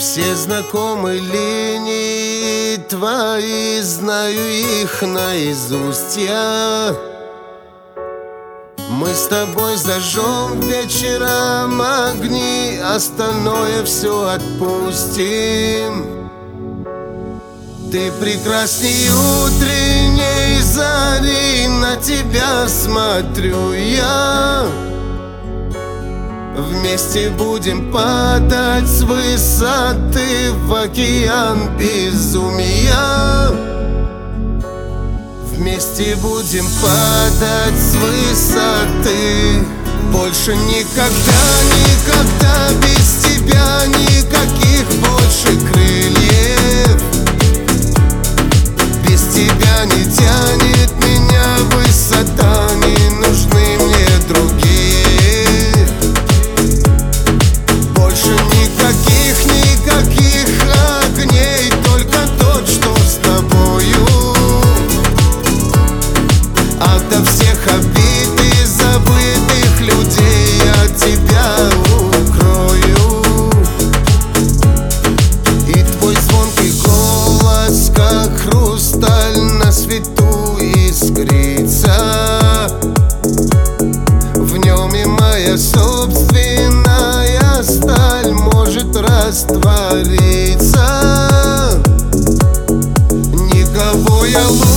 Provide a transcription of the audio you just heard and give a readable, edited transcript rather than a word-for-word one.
Все знакомые линии твои, знаю их наизусть я. Мы с тобой зажжем вечером огни, остальное все отпустим. Ты прекрасней утренней зари, на тебя смотрю я. Вместе будем падать с высоты в океан безумия. Вместе будем падать с высоты. Больше никогда, никогда без тебя никаких больше крыльев. Без тебя не тянет меня высота, не нужны мне другие. Больше никаких, никаких огней, только тот, что с тобою. Ото всех обид и забытых людей я тебя укрою. И твой звонкий голос, как хрусталь, на свету искрится. В нем и моя собственная сталь может раствориться. Никого я лучше